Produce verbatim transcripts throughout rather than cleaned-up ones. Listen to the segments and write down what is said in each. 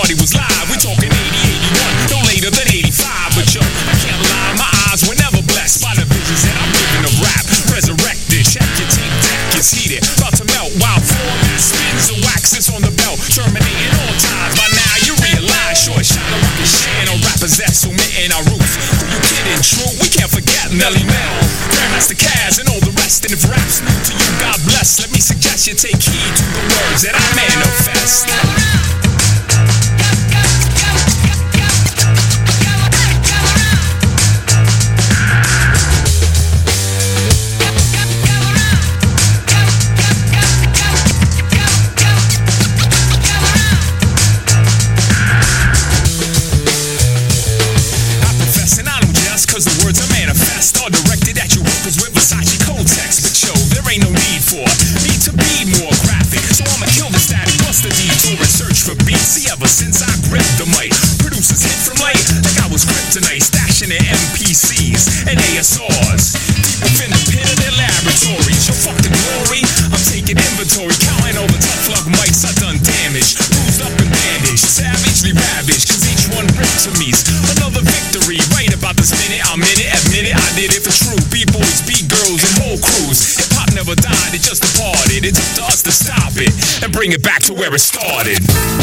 party was live. We talking eighty, eighty-one, no later than eighty-five. But yo, I can't lie, my eyes were never blessed by the visions that I'm living of rap. Resurrected, check your tape deck is heated, about to melt. While format spins the wax that's on the belt, terminating all ties. By now you realize, short shot of rocket shit on rappers that's omitting our roots. Who you kidding? True, we can't forget Melly Mel, Grandmaster Caz, and all the rest. And if rap's new to you, God bless. Let me suggest you take heed to the words that I manifest. Cause the words I manifest are directed at you workers with Versace code text. But yo, there ain't no need for me to be more graphic, so I'ma kill the static, bust the detour and search for beats. See, ever since I gripped the mic, producers hit from late like I was kryptonite, stashing in M P Cs and A S Rs. Deep within the pit of their laboratories, yo, fuck the glory, I'm taking inventory, counting all the tough luck mics I done damage, bruised up and bandaged, savagely ravaged, cause each one ripped to me's another victory. Right about this minute, I'm in it, admit it, I did it for true. B-boys, B-girls, and whole crews. Hip-hop never died, it just departed. It took to us to stop it and bring it back to where it started.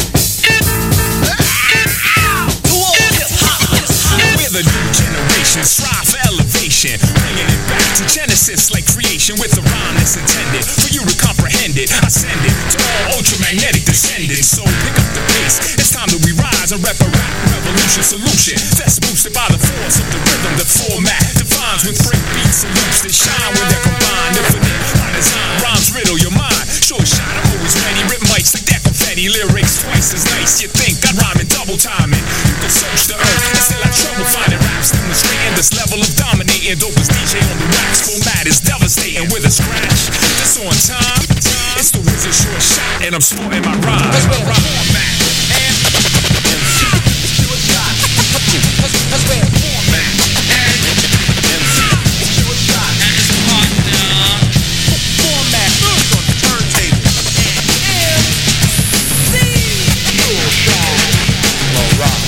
We're the new generation, strive for elevation, bringing it back to Genesis like creation with a rhyme that's intended for you to comprehend it. I send it to all ultramagnetic descendants, so pick up the pace. It's time that we rise and rep a rap revolution solution that's boosted by the force of the rhythm. The format defines with break beats and loops that shine when they're combined. Infinite by design, rhymes riddle your mind. Short shot, I'm always ready. Rip mics like that confetti, lyrics twice as nice. You think I'd rhyme in double timing? You can search the earth and still have trouble finding raps demonstrating this level of dominating. Dopest D J on the wax, format is devastating with a scratch. This on time, it's the Wizard Short Shot, and I'm sporting my rhyme. Cause we're format and M C Short Shot. Cause we're format and M C Short Shot. And it's partner format on the turntable. M C Short Shot. All right.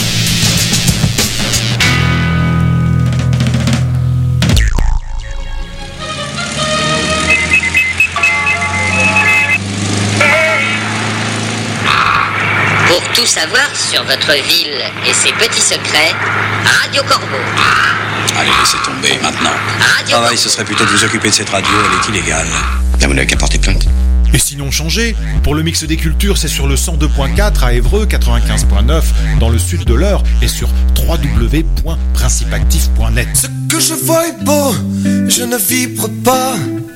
Pour tout savoir sur votre ville et ses petits secrets, Radio Corbeau. Allez, laissez tomber maintenant. Radio Travail, Corbeau. ce serait plutôt de vous occuper de cette radio, elle est illégale. Là, vous n'avez qu'à porter plainte. Et sinon changé, pour le mix des cultures, c'est sur le cent deux point quatre à Évreux, quatre-vingt-quinze point neuf dans le sud de l'Eure et sur w w w point principe actif point net. Ce que je vois est beau, je ne vibre pas.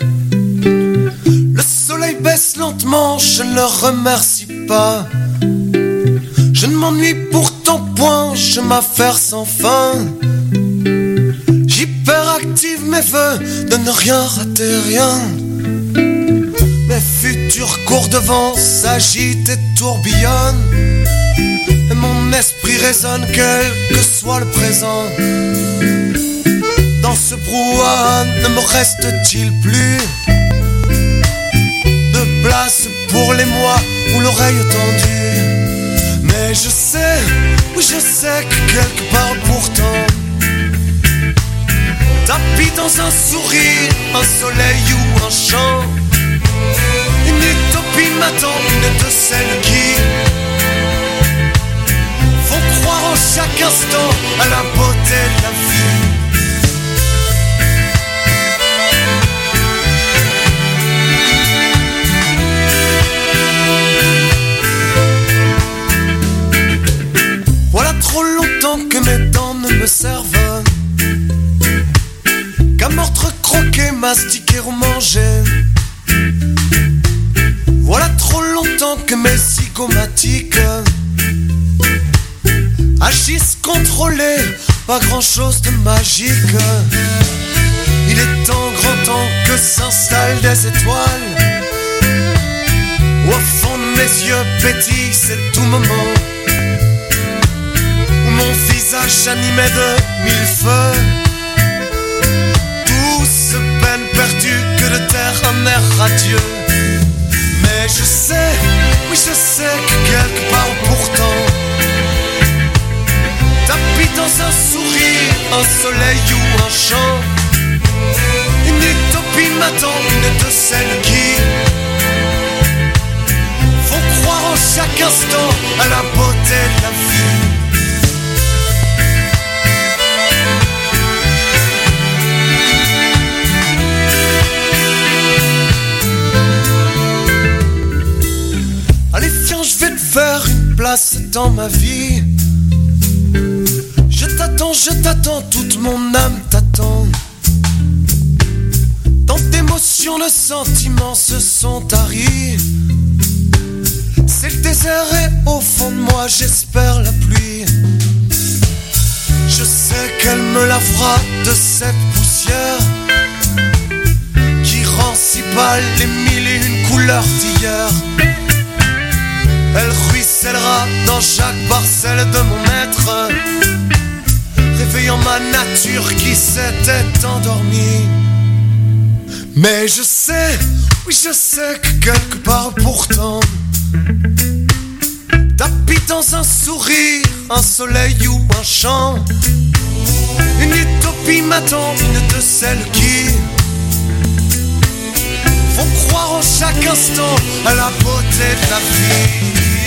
Le soleil baisse lentement, je ne le remercie pas. Je ne m'ennuie pourtant point, je m'affaire sans fin. J'hyperactive mes vœux de ne rien rater, rien. Mes futurs cours devant s'agitent et tourbillonnent. Et mon esprit résonne quel que soit le présent. Dans ce brouhaha ne me reste-t-il plus de place pour les mois où l'oreille tendue. Mais je sais, oui je sais que quelque part pourtant tapis dans un sourire, un soleil ou un chant, une utopie m'attend, une de celles qui font croire en chaque instant à la beauté de la vie. Voilà trop longtemps que mes dents ne me servent qu'à mordre, croquer, mastiquer ou manger. Voilà trop longtemps que mes zygomatiques agissent contrôlés, pas grand chose de magique. Il est temps, grand temps que s'installent des étoiles où au fond de mes yeux pétille, c'est tout moment où mon visage animé de mille feux, douce peine perdue que de terre un air radieux. Mais je sais, oui je sais que quelque part pourtant m'attend une de celles qui font croire en chaque instant à la beauté de la vie. Allez viens, je vais te faire une place dans ma vie. Je t'attends, je t'attends, toute mon âme t'attend. Tant d'émotions, de sentiments se sont taris. C'est le désert et au fond de moi j'espère la pluie. Je sais qu'elle me lavera de cette poussière qui rend si pâle les mille et une couleurs d'hier. Elle ruissellera dans chaque parcelle de mon être, réveillant ma nature qui s'était endormie. Mais je sais, oui je sais que quelque part pourtant t'habites dans un sourire, un soleil ou un chant. Une utopie m'attend, une de celles qui font croire en chaque instant à la beauté de la vie.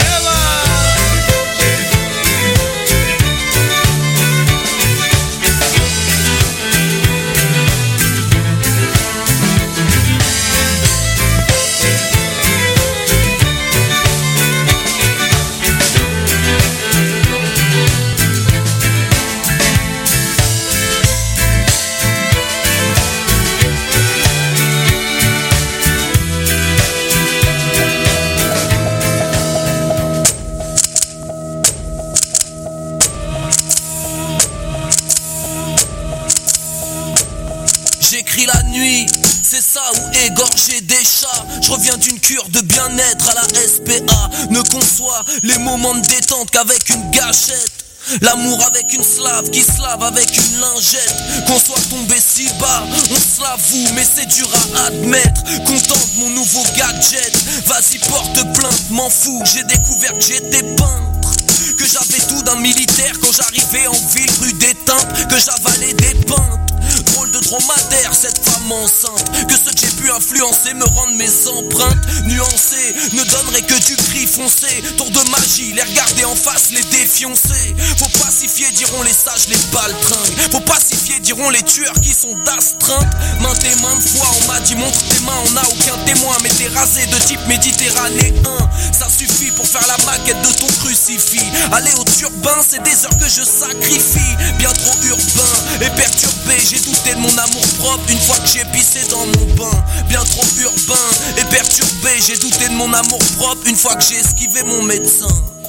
J'écris la nuit, c'est ça, ou égorger des chats. Je reviens d'une cure de bien-être à la S P A. Ne conçoit les moments de détente qu'avec une gâchette. L'amour avec une slave qui se lave avec une lingette. Qu'on soit tombé si bas, on se l'avoue, mais c'est dur à admettre. Content de mon nouveau gadget, vas-y porte plainte, m'en fous. J'ai découvert que j'étais peintre, que j'avais tout d'un militaire quand j'arrivais en ville rue des Timpes, que j'avalais des pintes. Drôle de dromadaire cette femme enceinte, que ce que j'ai pu influencer me rende mes empreintes nuancées, ne donnerait que du gris foncé. Tour de magie, les regarder en face, les défioncer. Faut pacifier, diront les sages, les baltringues. Faut pacifier, diront les tueurs qui sont d'astreinte. Maintes et maintes fois on m'a dit montre tes mains, on n'a aucun témoin, mais t'es rasé de type méditerranéen. Ça suffit pour faire la maquette de ton crucifix. Aller au turbin, c'est des heures que je sacrifie. Bien trop urbain et perturbé, j'ai douté de mon amour propre une fois que j'ai pissé dans mon bain. Bien trop urbain et perturbé, j'ai douté de mon amour propre une fois que j'ai esquivé mon médecin.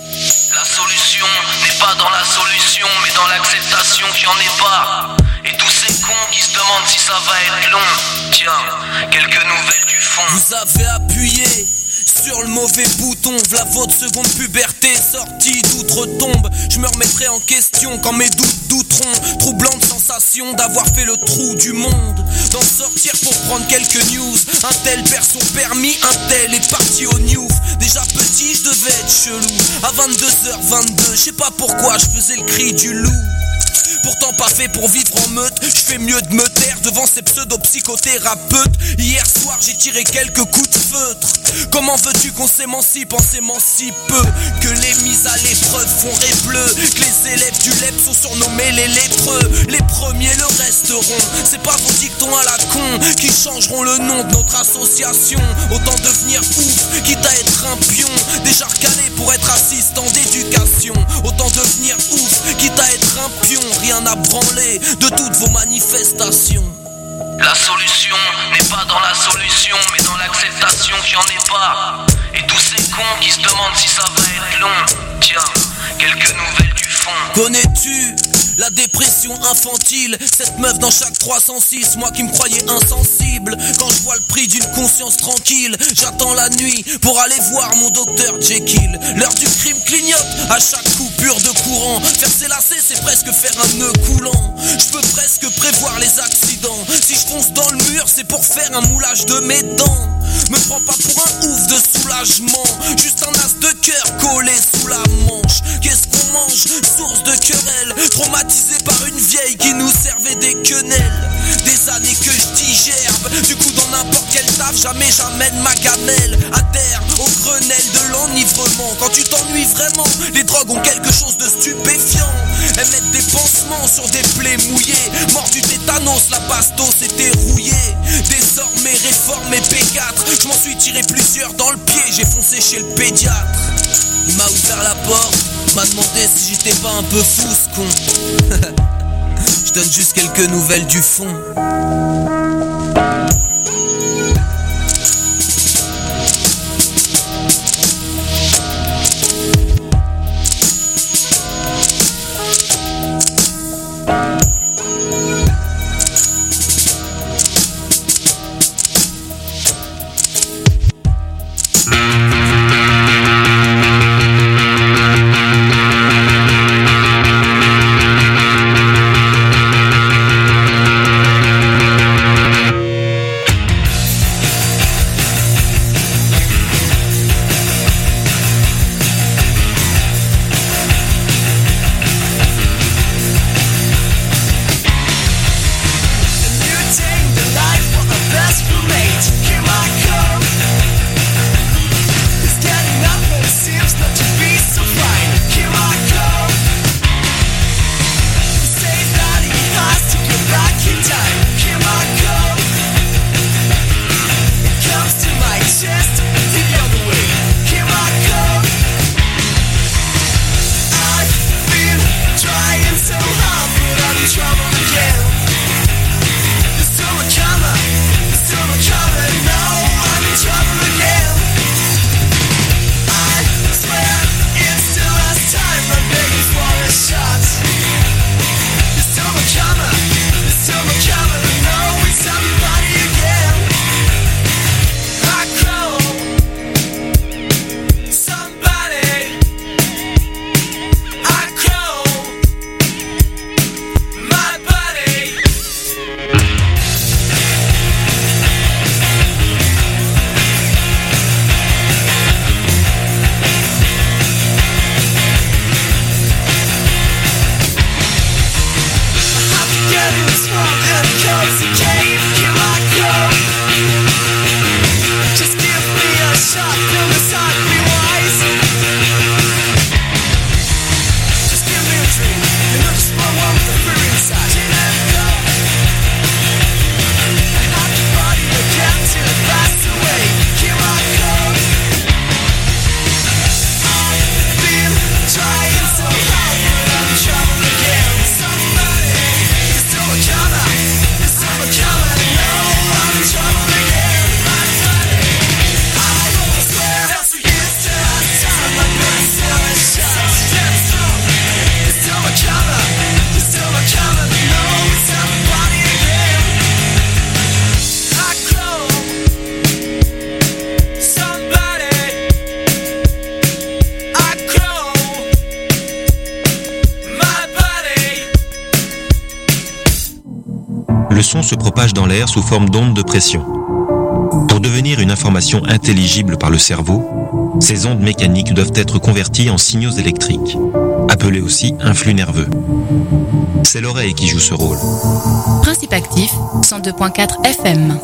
La solution n'est pas dans la solution, mais dans l'acceptation qu'il n'y en ait pas. Et tous ces cons qui se demandent si ça va être long. Tiens, quelques nouvelles du fond. Vous avez appuyé sur le mauvais bouton, v'là votre seconde puberté sortie d'outre-tombe. Je me remettrai en question quand mes doutes douteront. Troublante sensation d'avoir fait le trou du monde, d'en sortir pour prendre quelques news. Un tel perd son permis, un tel est parti au news. Déjà petit je devais être chelou. À vingt-deux heures vingt-deux, je sais pas pourquoi je faisais le cri du loup. Pourtant pas fait pour vivre en meute, je fais mieux de me taire devant ces pseudo-psychothérapeutes. Hier soir j'ai tiré quelques coups de feutre. Comment veux-tu qu'on s'émancipe en s'aimant si peu? Que les mises à l'épreuve font bleu, que les élèves du L E P sont surnommés les lépreux. Les premiers le resteront, c'est pas vos dictons à la con qui changeront le nom de notre association. Autant devenir ouf, quitte à être un pion, déjà recalé pour être assistant d'éducation. Autant devenir ouf, quitte à être un pion, rien à branler de toutes vos manifestations. La solution n'est pas dans la solution, mais dans l'acceptation qu'il n'y en ait pas. Et tous ces cons qui se demandent si ça va être long. Tiens, quelques nouvelles du fond. Connais-tu la dépression infantile? Cette meuf dans chaque trois cent six, moi qui me croyais insensible. Quand je vois le prix d'une conscience tranquille, j'attends la nuit pour aller voir mon docteur Jekyll. L'heure du crime clignote à chaque coupure de courant. Faire ses lacets, c'est presque faire un nœud coulant. Je peux presque prévoir les accidents. Si je fonce dans le mur, c'est pour faire un moulage de mes dents. Me prends pas pour un ouf de soulagement, juste un as de cœur collé sous la manche. Qu'est-ce qu'on mange? Source de querelle, traumatisé par une vieille qui nous servait des quenelles. Des années que je digère, du coup dans n'importe jamais j'amène ma gamelle. Adhère au Grenelle de l'enivrement. Quand tu t'ennuies vraiment, les drogues ont quelque chose de stupéfiant. Elles mettent des pansements sur des plaies mouillées. Mort du tétanos, la bastos était rouillée. Désormais réformé P quatre, je m'en suis tiré plusieurs dans le pied. J'ai foncé chez le pédiatre. Il m'a ouvert la porte, m'a demandé si j'étais pas un peu fou ce con. Je donne juste quelques nouvelles du fond. Le son se propage dans l'air sous forme d'ondes de pression. Pour devenir une information intelligible par le cerveau, ces ondes mécaniques doivent être converties en signaux électriques, appelés aussi influx nerveux. C'est l'oreille qui joue ce rôle. Principe actif, cent deux virgule quatre F M.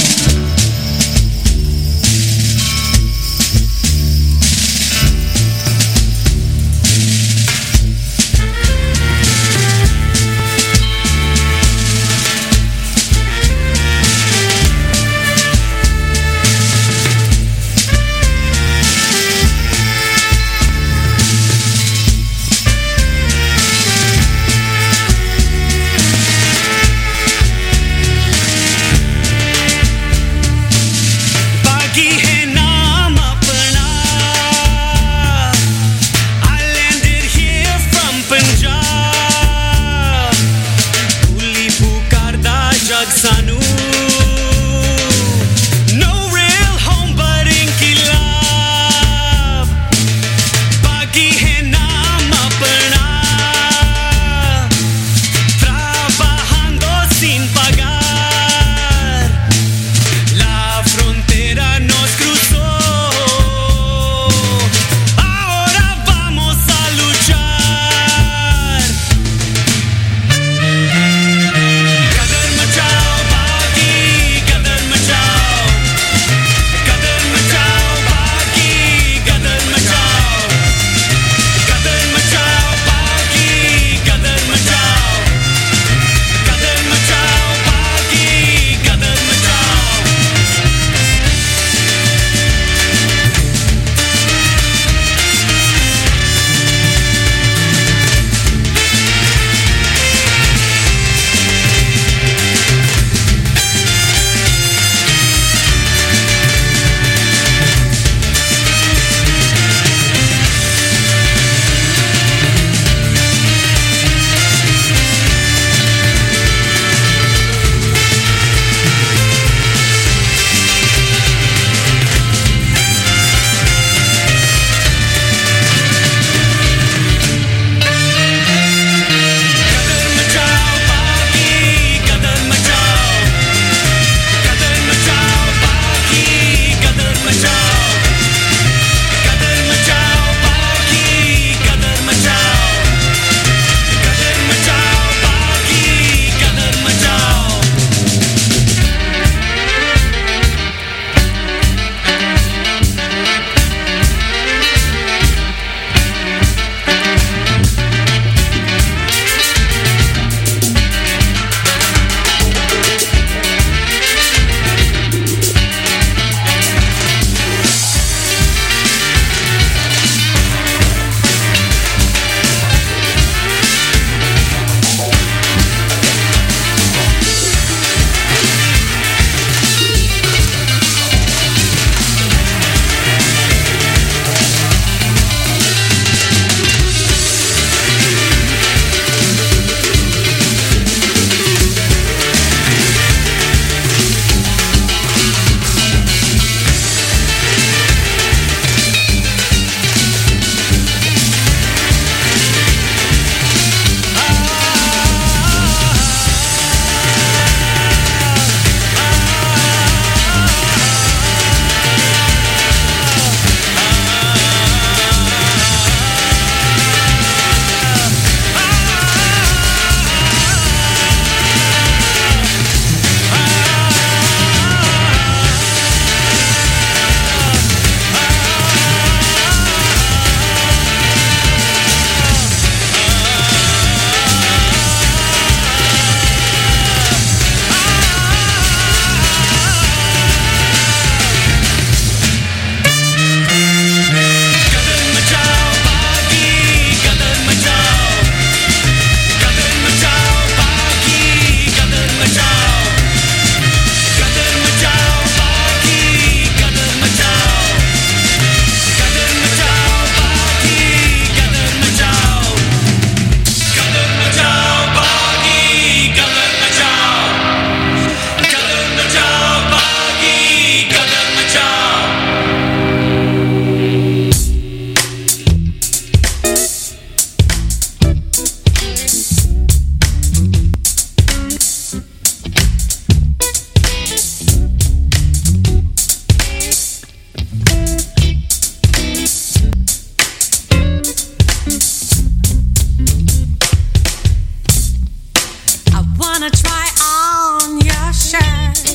wanna try on your shirt.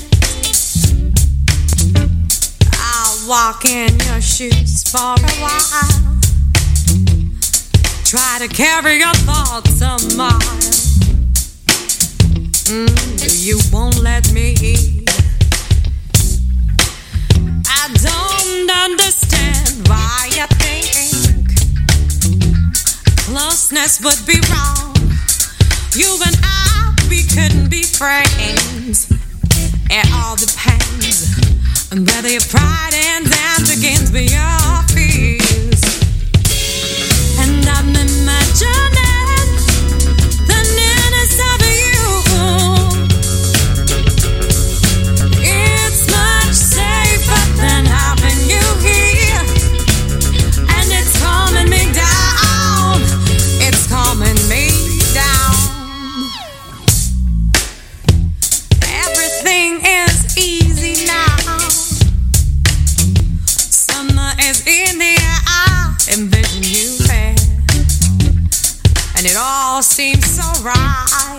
I'll walk in your shoes for a while. Try to carry your thoughts a mile. Mm, you won't let me eat. I don't understand why you think closeness would be wrong. You and I, we couldn't be friends. It all depends on whether your pride ends and begins with your fears. And I'm imagining the nearness of you. It's much safer than having you here. And it's calming me down. It's calming me down. Everything is easy now. Summer is in the air. I envision you there. And it all seems so right.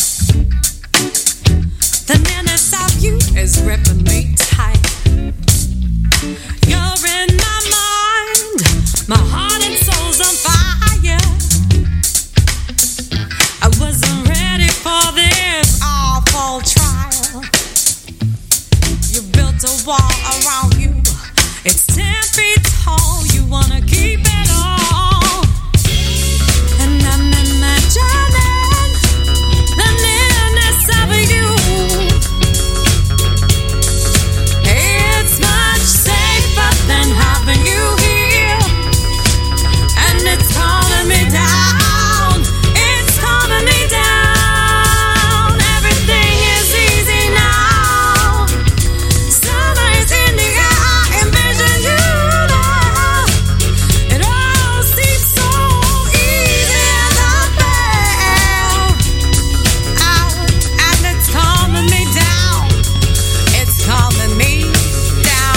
The nearness of you is gripping me tight. You're in my mind. My heart and soul's on fire. I wasn't ready for this awful trial. You built a wall around you. It's ten feet tall. You wanna keep it all. And I'm imagining the nearness of you. It's much safer than having you here. And it's calming me down. It's calming me down. Everything is easy now. Summer is in the air. I envision you there. It all seems so easy and unfair. Oh, and it's calming me down. It's calming me down.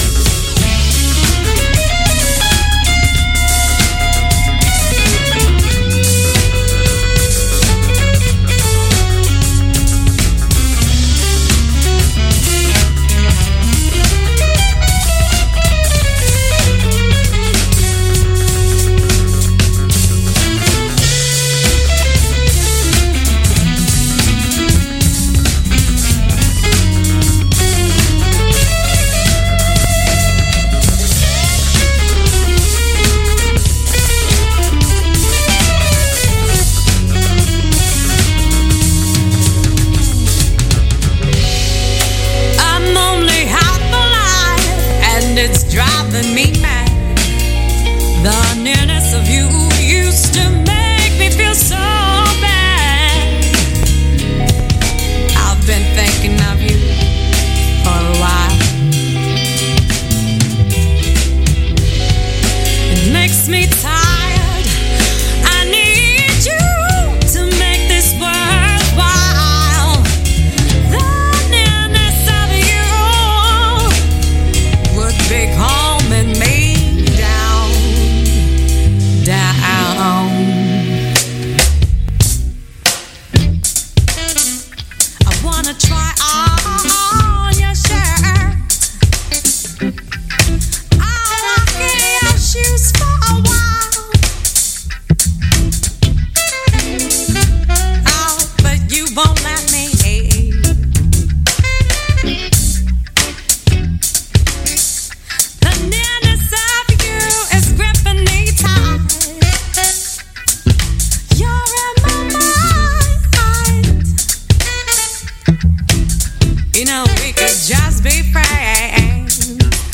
I'm only half alive, and it's driving me mad. The nearness of you used to make me feel so bad. I've been thinking of you for a while. It makes me tired. I need you to make this worthwhile. The nearness of you would be calming me down, down. I wanna try on your shirt. I'll walk in your shoes for a while. Oh, but you won't let me. The nearness of you is gripping me tight. You're in my mind. You know we could just be friends.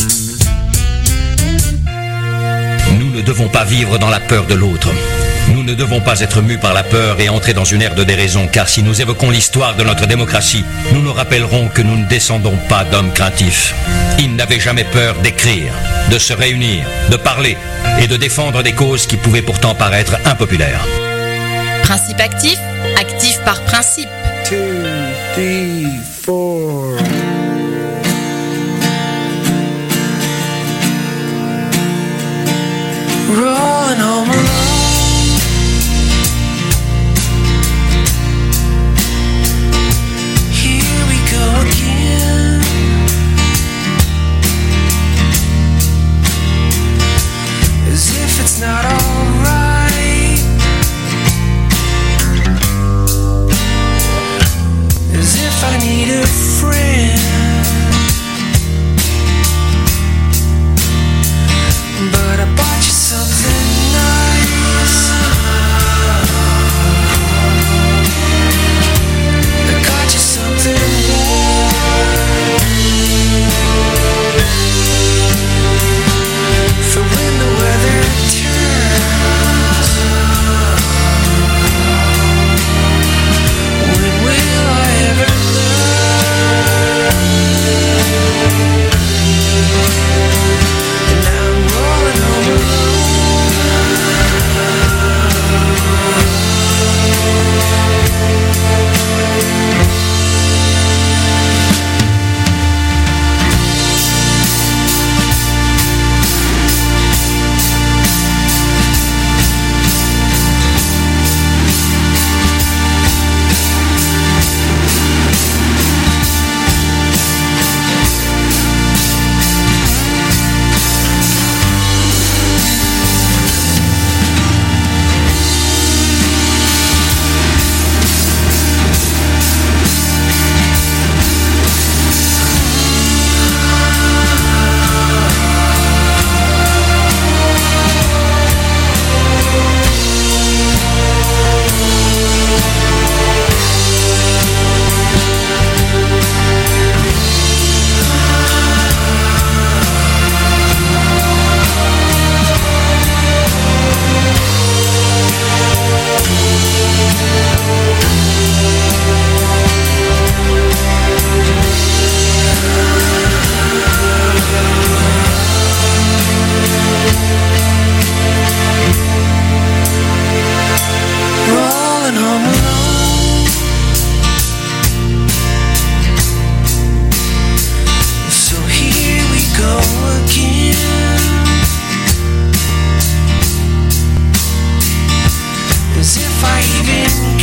Nous ne devons pas vivre dans la peur de l'autre. Nous ne devons pas être mus par la peur et entrer dans une ère de déraison, car si nous évoquons l'histoire de notre démocratie, nous nous rappellerons que nous ne descendons pas d'hommes craintifs. Ils n'avaient jamais peur d'écrire, de se réunir, de parler et de défendre des causes qui pouvaient pourtant paraître impopulaires. Principe actif, actif par principe. Two, three, four. Rolling home alone. fighting.